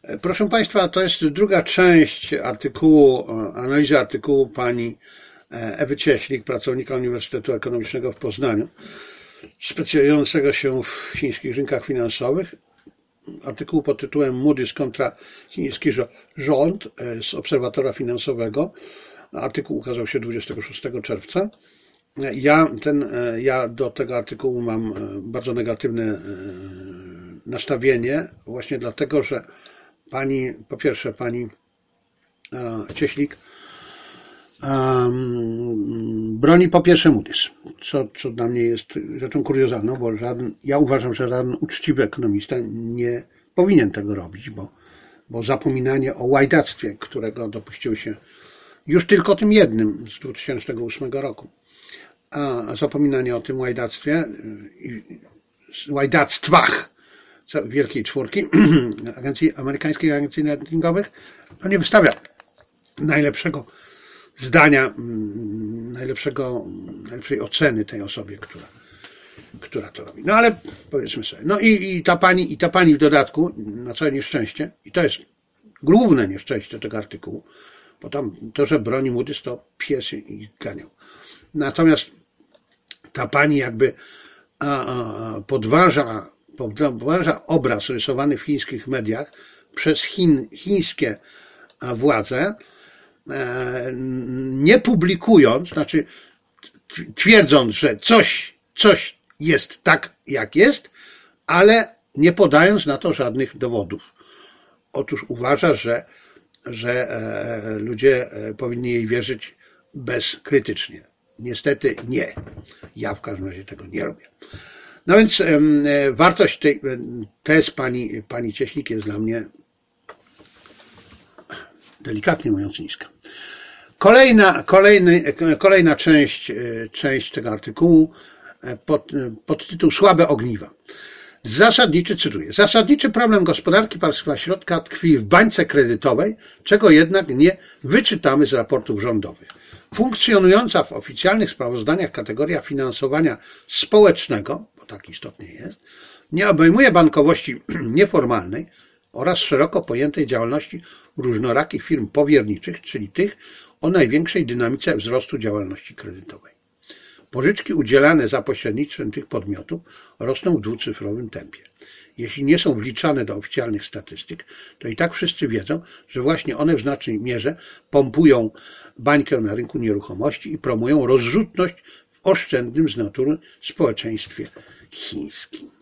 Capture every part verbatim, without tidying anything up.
Proszę Państwa, to jest druga część artykułu, analizy artykułu pani Ewy Cieślik, pracownika Uniwersytetu Ekonomicznego w Poznaniu, specjalizującego się w chińskich rynkach finansowych. Artykuł pod tytułem Moody's kontra chiński rząd z Obserwatora Finansowego. Artykuł ukazał się dwudziestego szóstego czerwca. Ja, ten, ja do tego artykułu mam bardzo negatywne nastawienie, właśnie dlatego, że pani, po pierwsze pani Cieślik um, broni po pierwsze Moody's, co, co dla mnie jest rzeczą kuriozalną, bo żaden, ja uważam, że żaden uczciwy ekonomista nie powinien tego robić, bo, bo zapominanie o łajdactwie, którego dopuściły się już tylko tym jednym z dwa tysiące ósmego roku, a zapominanie o tym łajdactwie, łajdactwach Wielkiej Czwórki, agencji, amerykańskich agencji ratingowych, to nie wystawia najlepszego zdania, najlepszego, najlepszej oceny tej osobie, która, która to robi. No ale powiedzmy sobie, no i, i ta pani, i ta pani w dodatku, na całe nieszczęście, i to jest główne nieszczęście tego artykułu, bo tam to, że broni Moody's, to pies ich ganiał. Natomiast ta pani jakby a, a, podważa, podważa obraz rysowany w chińskich mediach przez Chin, chińskie władze, e, nie publikując, znaczy twierdząc, że coś, coś jest tak, jak jest, ale nie podając na to żadnych dowodów. Otóż uważa, że, że e, ludzie powinni jej wierzyć bezkrytycznie. Niestety nie. Ja w każdym razie tego nie robię. No więc e, wartość tej tez pani, pani Cieślik jest dla mnie, delikatnie mówiąc, niska. Kolejna, kolejny, kolejna część, część tego artykułu pod, pod tytuł Słabe ogniwa. Zasadniczy, cytuję, zasadniczy problem gospodarki państwa środka tkwi w bańce kredytowej, czego jednak nie wyczytamy z raportów rządowych. Funkcjonująca w oficjalnych sprawozdaniach kategoria finansowania społecznego, bo tak istotnie jest, nie obejmuje bankowości nieformalnej oraz szeroko pojętej działalności różnorakich firm powierniczych, czyli tych o największej dynamice wzrostu działalności kredytowej. Pożyczki udzielane za pośrednictwem tych podmiotów rosną w dwucyfrowym tempie. Jeśli nie są wliczane do oficjalnych statystyk, to i tak wszyscy wiedzą, że właśnie one w znacznej mierze pompują bańkę na rynku nieruchomości i promują rozrzutność w oszczędnym z natury społeczeństwie chińskim.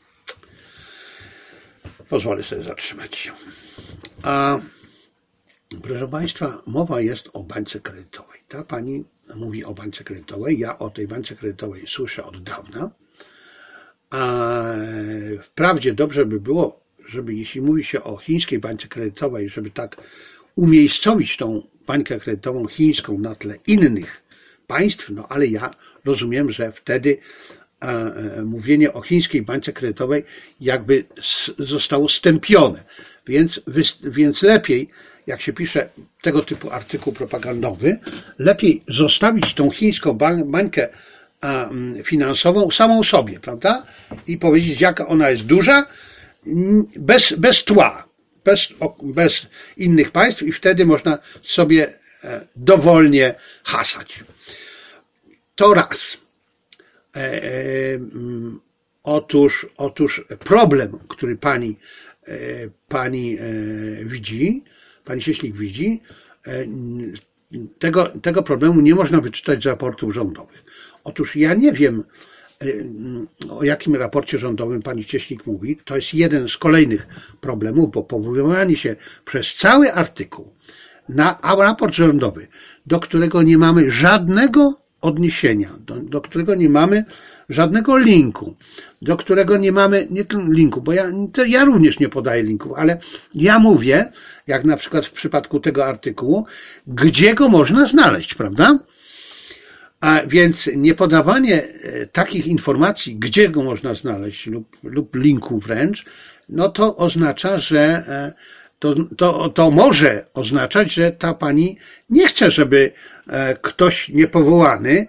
Pozwolę sobie zatrzymać się. A, proszę Państwa, mowa jest o bańce kredytowej. Ta pani mówi o bańce kredytowej. Ja o tej bańce kredytowej słyszę od dawna. A wprawdzie dobrze by było, żeby jeśli mówi się o chińskiej bańce kredytowej, żeby tak umiejscowić tą bańkę kredytową chińską na tle innych państw, no ale ja rozumiem, że wtedy e, mówienie o chińskiej bańce kredytowej jakby s, zostało stępione. Więc, więc lepiej, jak się pisze tego typu artykuł propagandowy, lepiej zostawić tą chińską bańkę finansową samą sobie, prawda? I powiedzieć, jaka ona jest duża, bez, bez tła, bez, bez innych państw i wtedy można sobie dowolnie hasać. To raz. E, e, otóż, otóż problem, który pani, e, pani e, widzi, pani Cieślik widzi, e, tego, tego problemu nie można wyczytać z raportów rządowych. Otóż ja nie wiem, o jakim raporcie rządowym pani Cieślik mówi. To jest jeden z kolejnych problemów, bo powoływanie się przez cały artykuł na raport rządowy, do którego nie mamy żadnego odniesienia, do, do którego nie mamy żadnego linku, do którego nie mamy, nie linku, bo ja, to ja również nie podaję linków, ale ja mówię, jak na przykład w przypadku tego artykułu, gdzie go można znaleźć, prawda? A więc niepodawanie takich informacji, gdzie go można znaleźć lub, lub linku wręcz, no to oznacza, że to, to, to może oznaczać, że ta pani nie chce, żeby ktoś niepowołany,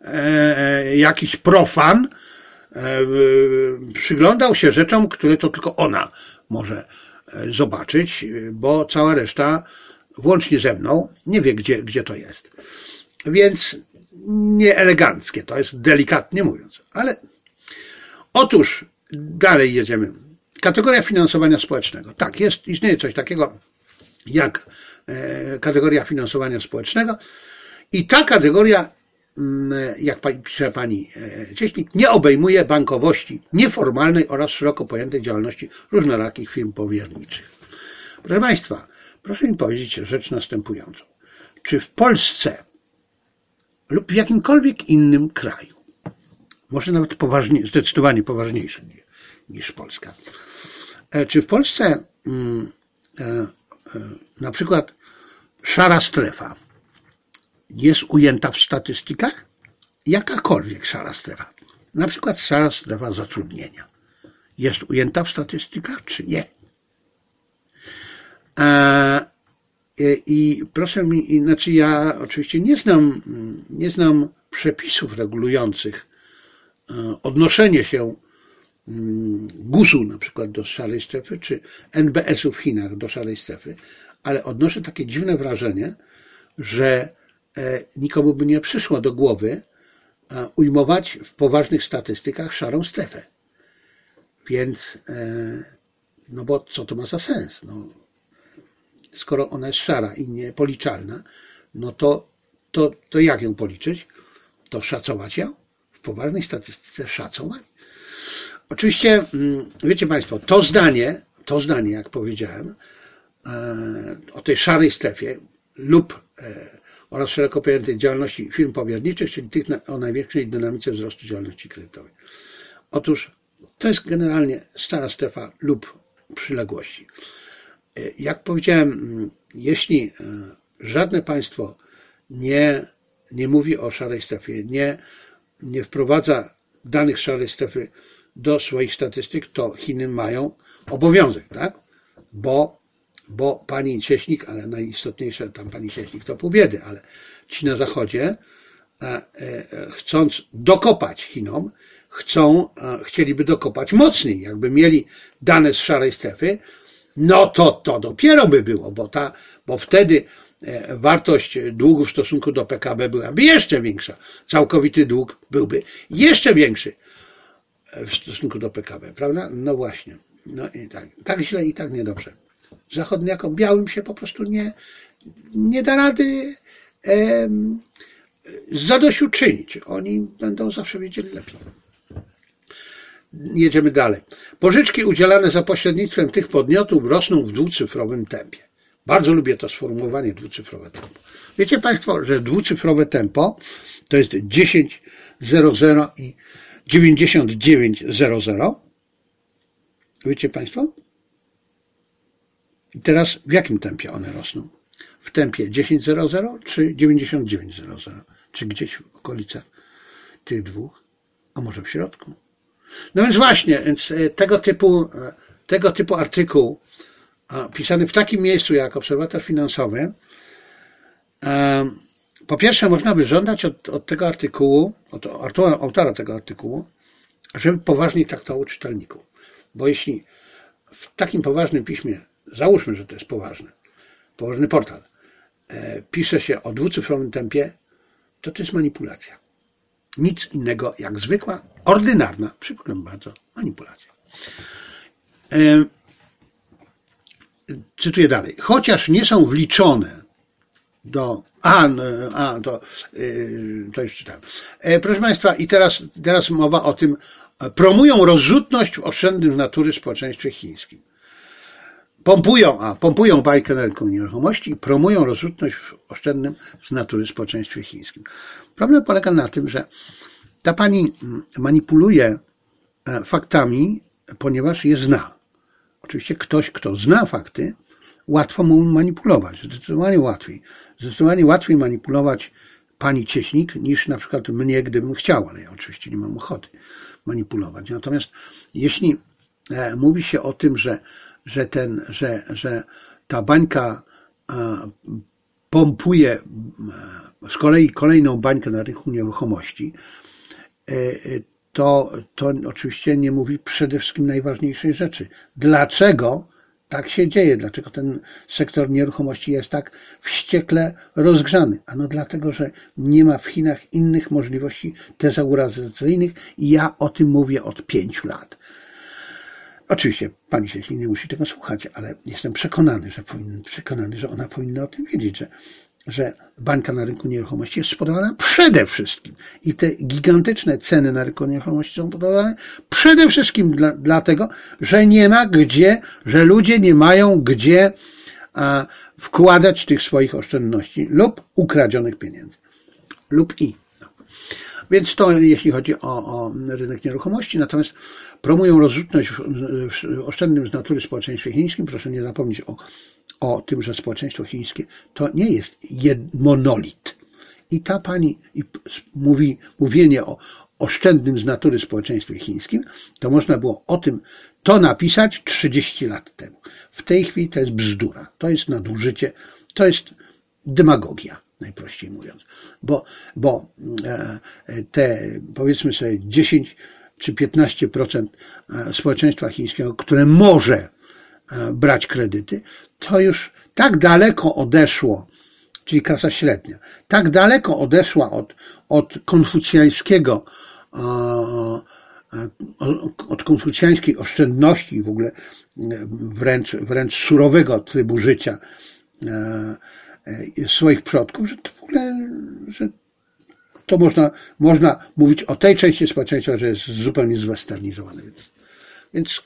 jakiś profan przyglądał się rzeczom, które to tylko ona może zobaczyć, bo cała reszta, włącznie ze mną, nie wie, gdzie, gdzie to jest. Więc nieeleganckie to jest, delikatnie mówiąc. Ale otóż dalej jedziemy. Kategoria finansowania społecznego. Tak, jest, istnieje coś takiego jak kategoria finansowania społecznego i ta kategoria, jak pisze pani Cieśnik, nie obejmuje bankowości nieformalnej oraz szeroko pojętej działalności różnorakich firm powierniczych. Proszę Państwa, proszę mi powiedzieć rzecz następującą. Czy w Polsce lub w jakimkolwiek innym kraju, może nawet poważnie, zdecydowanie poważniejszym niż Polska, czy w Polsce na przykład szara strefa jest ujęta w statystykach? Jakakolwiek szara strefa. Na przykład szara strefa zatrudnienia. Jest ujęta w statystykach, czy nie? I proszę mi, znaczy ja oczywiście nie znam, nie znam przepisów regulujących odnoszenie się gusu na przykład do szarej strefy, czy N B S-u w Chinach do szarej strefy, ale odnoszę takie dziwne wrażenie, że nikomu by nie przyszło do głowy ujmować w poważnych statystykach szarą strefę. Więc, no bo co to ma za sens? No, skoro ona jest szara i niepoliczalna, no to, to, to jak ją policzyć? To szacować ją? W poważnej statystyce szacować? Oczywiście, wiecie Państwo, to zdanie, to zdanie, jak powiedziałem, o tej szarej strefie lub oraz szeroko pojętej działalności firm powierniczych, czyli tych o największej dynamice wzrostu działalności kredytowej. Otóż to jest generalnie szara strefa lub przyległości. Jak powiedziałem, jeśli żadne państwo nie, nie mówi o szarej strefie, nie, nie wprowadza danych szarej strefy do swoich statystyk, to Chiny mają obowiązek, tak? Bo, bo pani Cieśnik, ale najistotniejsze tam pani Cieśnik to pół biedy, ale ci na zachodzie, chcąc dokopać Chinom, chcą, chcieliby dokopać mocniej. Jakby mieli dane z szarej strefy, no to to dopiero by było, bo, ta, bo wtedy wartość długu w stosunku do P K B byłaby jeszcze większa. Całkowity dług byłby jeszcze większy w stosunku do P K B, prawda? No właśnie. No i tak, tak źle i tak niedobrze. Zachodniakom białym się po prostu nie, nie da rady e, zadośćuczynić. Oni będą zawsze wiedzieli lepiej. Jedziemy dalej. Pożyczki udzielane za pośrednictwem tych podmiotów rosną w dwucyfrowym tempie. Bardzo lubię to sformułowanie dwucyfrowe tempo. Wiecie Państwo, że dwucyfrowe tempo to jest dziesięć zero zero i dziewięćdziesiąt dziewięć zero zero? Wiecie Państwo? I teraz w jakim tempie one rosną? W tempie dziesięć zero zero czy dziewięćdziesiąt dziewięć zero zero? Czy gdzieś w okolicach tych dwóch? A może w środku? No więc właśnie, więc tego typu, tego typu artykuł pisany w takim miejscu jak Obserwator Finansowy, po pierwsze można by żądać od, od tego artykułu, od autora, autora tego artykułu, żeby poważniej traktował czytelników. Bo jeśli w takim poważnym piśmie, załóżmy, że to jest poważne, poważny portal, pisze się o dwucyfrowym tempie, to to jest manipulacja. Nic innego jak zwykła, ordynarna, przypomnę bardzo, manipulacja. E, cytuję dalej. Chociaż nie są wliczone do... A, a to, to już czytałem. E, proszę Państwa, i teraz, teraz mowa o tym, promują rozrzutność w oszczędnym z natury społeczeństwie chińskim. Pompują, a pompują bajkę na rynku nieruchomości i promują rozrzutność w oszczędnym z natury społeczeństwie chińskim. Problem polega na tym, że ta pani manipuluje faktami, ponieważ je zna. Oczywiście ktoś, kto zna fakty, łatwo mu manipulować. Zdecydowanie łatwiej. Zdecydowanie łatwiej manipulować pani Cieśnik niż na przykład mnie, gdybym chciał, ale ja oczywiście nie mam ochoty manipulować. Natomiast jeśli mówi się o tym, że że ten, że, że ta bańka pompuje z kolei kolejną bańkę na rynku nieruchomości, to, to oczywiście nie mówi przede wszystkim najważniejszej rzeczy. Dlaczego tak się dzieje? Dlaczego ten sektor nieruchomości jest tak wściekle rozgrzany? Ano dlatego, że nie ma w Chinach innych możliwości tezauracyjnych i ja o tym mówię od pięciu lat. Oczywiście pani Cieślik nie musi tego słuchać, ale jestem przekonany, że powinien, przekonany, że ona powinna o tym wiedzieć, że, że bańka na rynku nieruchomości jest spowodowana przede wszystkim i te gigantyczne ceny na rynku nieruchomości są spowodowane przede wszystkim dla, dlatego, że nie ma gdzie, że ludzie nie mają gdzie a, wkładać tych swoich oszczędności lub ukradzionych pieniędzy. Lub i. No. Więc to jeśli chodzi o, o rynek nieruchomości, natomiast promują rozrzutność w, w oszczędnym z natury społeczeństwie chińskim. Proszę nie zapomnieć o, o tym, że społeczeństwo chińskie to nie jest jed, monolit. I ta pani i mówi, mówienie o oszczędnym z natury społeczeństwie chińskim, to można było o tym to napisać trzydzieści lat temu. W tej chwili to jest bzdura, to jest nadużycie, to jest demagogia, najprościej mówiąc. Bo, bo te, powiedzmy sobie, dziesięć czy piętnaście procent społeczeństwa chińskiego, które może brać kredyty, to już tak daleko odeszło, czyli klasa średnia, tak daleko odeszła od, od konfucjańskiego, od konfucjańskiej oszczędności i w ogóle wręcz, wręcz surowego trybu życia swoich przodków, że to w ogóle, że to można, można mówić o tej części społeczeństwa, że jest zupełnie zwesternizowane. Więc, więc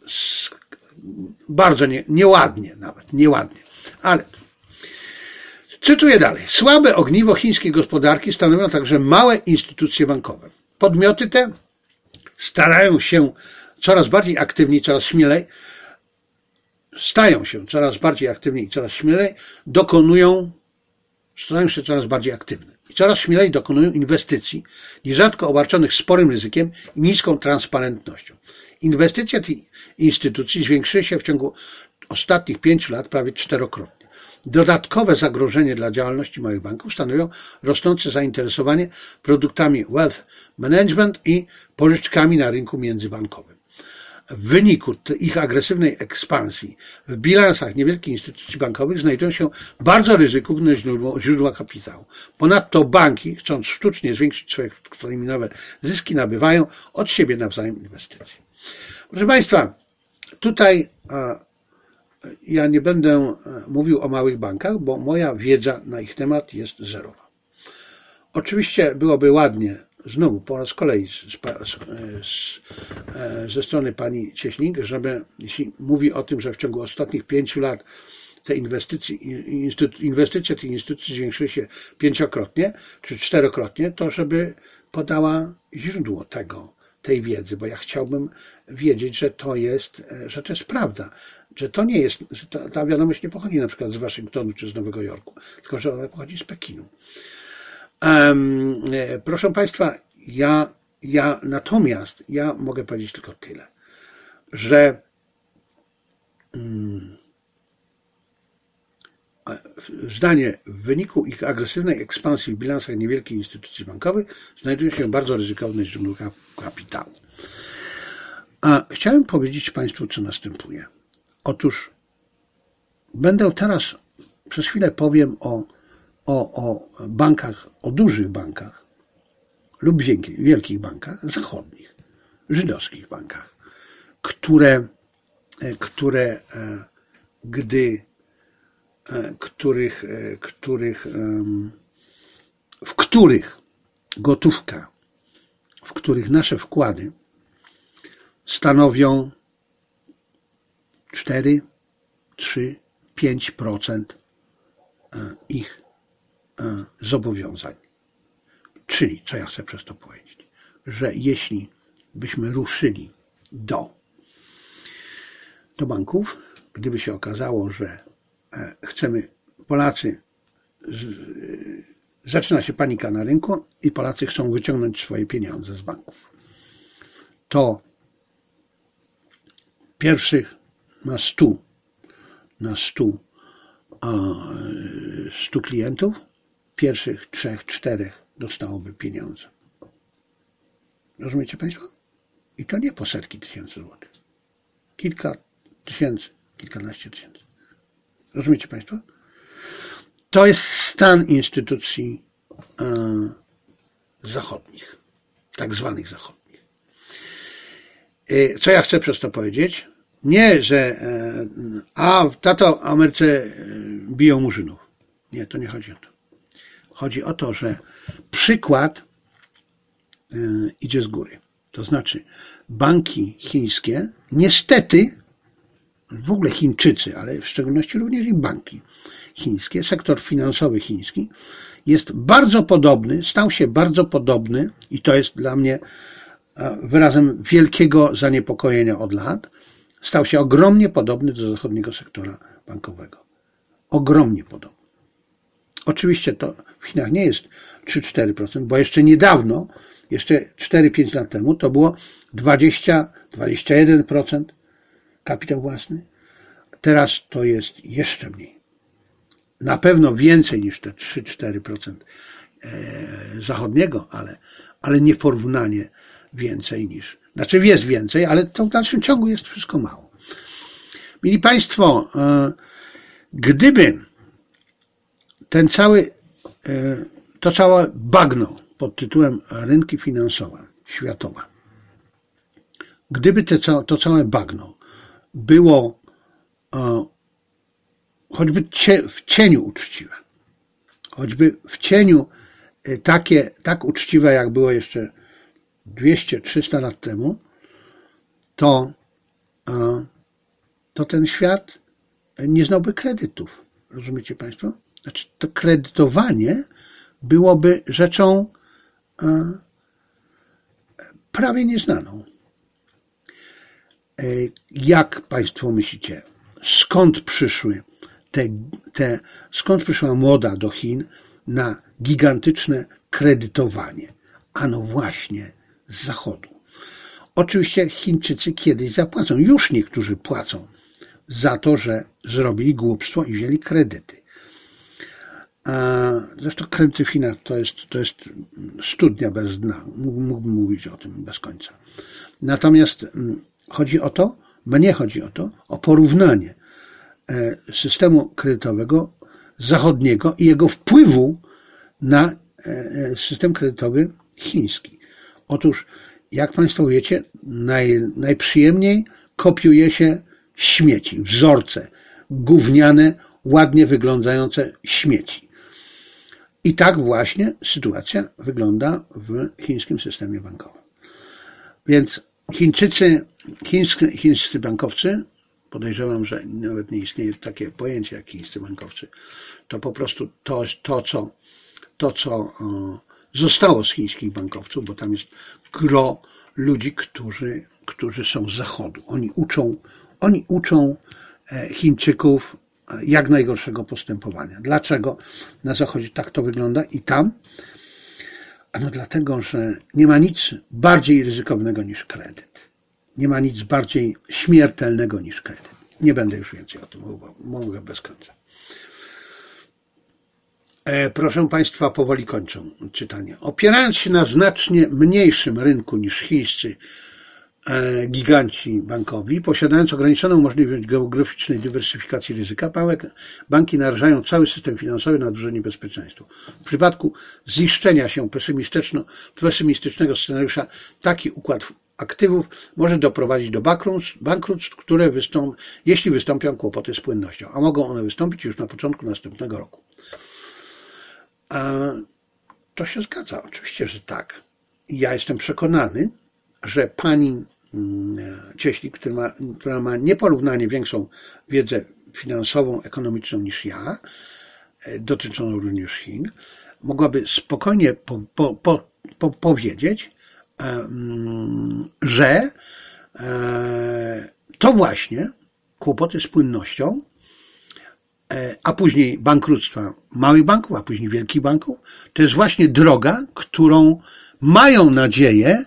bardzo nie, nieładnie nawet, nieładnie. Ale cytuję dalej. Słabe ogniwo chińskiej gospodarki stanowią także małe instytucje bankowe. Podmioty te starają się coraz bardziej aktywniej, coraz śmielej, stają się coraz bardziej aktywniej i coraz śmielej, dokonują, stają się coraz bardziej aktywne i coraz śmielej dokonują inwestycji, nierzadko obarczonych sporym ryzykiem i niską transparentnością. Inwestycje tych instytucji zwiększyły się w ciągu ostatnich pięciu lat prawie czterokrotnie. Dodatkowe zagrożenie dla działalności małych banków stanowią rosnące zainteresowanie produktami wealth management i pożyczkami na rynku międzybankowym. W wyniku ich agresywnej ekspansji w bilansach niewielkich instytucji bankowych znajdują się bardzo ryzykowne źródła kapitału. Ponadto banki, chcąc sztucznie zwiększyć swoje krótkoterminowe zyski, nabywają od siebie nawzajem inwestycje. Proszę Państwa, tutaj ja nie będę mówił o małych bankach, bo moja wiedza na ich temat jest zerowa. Oczywiście byłoby ładnie, znowu po raz kolejny z, z, ze strony pani Cieślik, żeby, jeśli mówi o tym, że w ciągu ostatnich pięciu lat te inwestycje, inwestycje tych instytucji zwiększyły się pięciokrotnie czy czterokrotnie, to żeby podała źródło tego, tej wiedzy, bo ja chciałbym wiedzieć, że to jest, że to jest prawda, że to nie jest, że ta, ta wiadomość nie pochodzi na przykład z Waszyngtonu czy z Nowego Jorku, tylko że ona pochodzi z Pekinu. Um, proszę Państwa, ja, ja natomiast ja mogę powiedzieć tylko tyle, że um, zdanie w wyniku ich agresywnej ekspansji w bilansach niewielkich instytucji bankowych znajdują się bardzo ryzykowne źródła kapitału. A chciałem powiedzieć Państwu, co następuje. Otóż będę teraz, przez chwilę powiem o, o, o bankach, o dużych bankach lub wielkich bankach zachodnich, żydowskich bankach, które, które gdy których, których, w których gotówka, w których nasze wkłady stanowią cztery, trzy, pięć procent ich zobowiązań. Czyli, co ja chcę przez to powiedzieć, że jeśli byśmy ruszyli do, do banków, gdyby się okazało, że chcemy, Polacy, zaczyna się panika na rynku i Polacy chcą wyciągnąć swoje pieniądze z banków, to pierwszych na stu, na stu, stu klientów, pierwszych trzech, czterech dostałoby pieniądze. Rozumiecie Państwo? I to nie po setki tysięcy złotych. Kilka tysięcy kilkanaście tysięcy. Rozumiecie Państwo? To jest stan instytucji e, zachodnich, tak zwanych zachodnich. E, co ja chcę przez to powiedzieć? Nie, że e, a tato w Ameryce e, biją murzynów. Nie, to nie chodzi o to. Chodzi o to, że przykład e, idzie z góry. To znaczy banki chińskie, niestety, w ogóle Chińczycy, ale w szczególności również i banki chińskie, sektor finansowy chiński jest bardzo podobny, stał się bardzo podobny i to jest dla mnie wyrazem wielkiego zaniepokojenia od lat, stał się ogromnie podobny do zachodniego sektora bankowego. Ogromnie podobny. Oczywiście to w Chinach nie jest trzy do czterech procent, bo jeszcze niedawno, jeszcze cztery do pięciu lat temu to było dwadzieścia do dwudziestu jeden procent kapitał własny. Teraz to jest jeszcze mniej. Na pewno więcej niż te trzy do czterech procent zachodniego, ale, ale nie porównanie więcej niż... Znaczy jest więcej, ale to w dalszym ciągu jest wszystko mało. Mili Państwo, gdyby ten cały, to całe bagno pod tytułem rynki finansowe światowe, gdyby te, to całe bagno było choćby w cieniu uczciwe, choćby w cieniu takie, tak uczciwe, jak było jeszcze dwieście trzysta lat temu, to, to ten świat nie znałby kredytów. Rozumiecie Państwo? Znaczy, to kredytowanie byłoby rzeczą prawie nieznaną. Jak Państwo myślicie, skąd przyszły te, te, skąd przyszła moda do Chin na gigantyczne kredytowanie? Ano właśnie z Zachodu. Oczywiście Chińczycy kiedyś zapłacą, już niektórzy płacą za to, że zrobili głupstwo i wzięli kredyty. A zresztą kredyty w Chinach to jest, to jest studnia bez dna. Mógłbym mówić o tym bez końca. Natomiast chodzi o to, mnie chodzi o to, o porównanie systemu kredytowego zachodniego i jego wpływu na system kredytowy chiński. Otóż, jak Państwo wiecie, naj, najprzyjemniej kopiuje się śmieci, wzorce, gówniane, ładnie wyglądające śmieci. I tak właśnie sytuacja wygląda w chińskim systemie bankowym. Więc Chińczycy, chińscy, chińscy bankowcy, podejrzewam, że nawet nie istnieje takie pojęcie jak chińscy bankowcy, to po prostu to, to co, to, co zostało z chińskich bankowców, bo tam jest gro ludzi, którzy, którzy są z Zachodu. Oni uczą, oni uczą Chińczyków jak najgorszego postępowania. Dlaczego na Zachodzie tak to wygląda i tam? Ano dlatego, że nie ma nic bardziej ryzykownego niż kredyt. Nie ma nic bardziej śmiertelnego niż kredyt. Nie będę już więcej o tym mówił, mówię bez końca. Proszę Państwa, powoli kończę czytanie. Opierając się na znacznie mniejszym rynku niż chińscy giganci bankowi, posiadając ograniczoną możliwość geograficznej dywersyfikacji ryzyka, banki narażają cały system finansowy na duże niebezpieczeństwo. W przypadku ziszczenia się pesymistycznego scenariusza taki układ aktywów może doprowadzić do bankructw, które wystąp, jeśli wystąpią kłopoty z płynnością, a mogą one wystąpić już na początku następnego roku. To się zgadza, oczywiście, że tak. Ja jestem przekonany, że pani Cieślik, która ma, która ma nieporównanie większą wiedzę finansową, ekonomiczną niż ja, dotyczącą również Chin, mogłaby spokojnie po, po, po, po, powiedzieć, że to właśnie kłopoty z płynnością, a później bankructwa małych banków, a później wielkich banków, to jest właśnie droga, którą mają nadzieję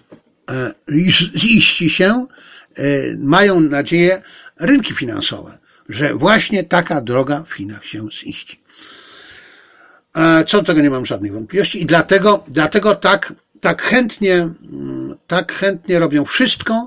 ziści się, mają nadzieję rynki finansowe, że właśnie taka droga w Chinach się ziści. Co do tego nie mam żadnych wątpliwości i dlatego, dlatego tak, tak chętnie, tak chętnie robią wszystko,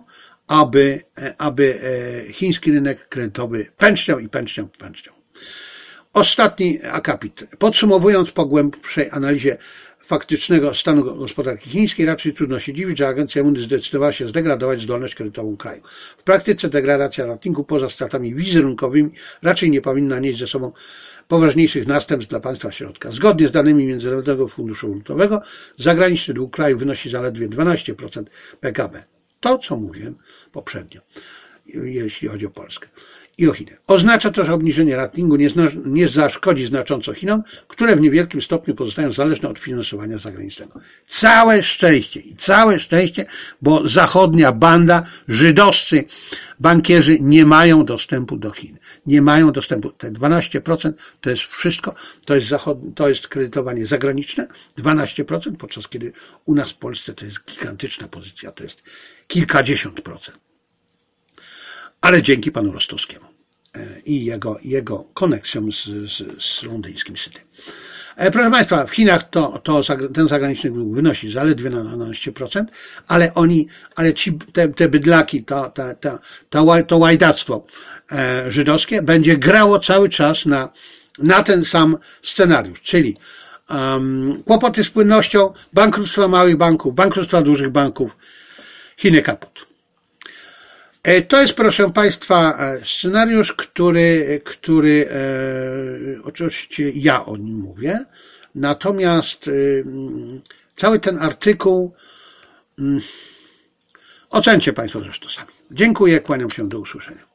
aby, aby chiński rynek kredytowy pęczniał i pęczniał, pęczniał. Ostatni akapit. Podsumowując po głębszej analizie faktycznego stanu gospodarki chińskiej, raczej trudno się dziwić, że agencja Moody's zdecydowała się zdegradować zdolność kredytową kraju. W praktyce degradacja ratingu poza stratami wizerunkowymi raczej nie powinna nieść ze sobą poważniejszych następstw dla państwa środka. Zgodnie z danymi Międzynarodowego Funduszu Walutowego zagraniczny dług kraju wynosi zaledwie dwanaście procent P K B. To, co mówiłem poprzednio, jeśli chodzi o Polskę i o Chiny. Oznacza to, że obniżenie ratingu nie, zna, nie zaszkodzi znacząco Chinom, które w niewielkim stopniu pozostają zależne od finansowania zagranicznego. Całe szczęście i całe szczęście, bo zachodnia banda, żydowscy bankierzy nie mają dostępu do Chin. Nie mają dostępu. Te dwanaście procent to jest wszystko, to jest, zachod, to jest kredytowanie zagraniczne, dwanaście procent, podczas kiedy u nas w Polsce to jest gigantyczna pozycja, to jest kilkadziesiąt procent. Ale dzięki panu Rostowskiemu i jego, jego koneksjom z, z, z londyńskim City. Proszę państwa, w Chinach to, to, ten zagraniczny dług wynosi zaledwie na dwanaście procent, ale oni, ale ci, te, te bydlaki, to, to, to, to, to łajdactwo żydowskie będzie grało cały czas na, na ten sam scenariusz, czyli um, kłopoty z płynnością, bankructwa małych banków, bankructwa dużych banków, Chiny kaput. To jest, proszę państwa, scenariusz, który, który e, oczywiście ja o nim mówię, natomiast e, cały ten artykuł e, ocencie państwo zresztą sami. Dziękuję, kłaniam się, do usłyszenia.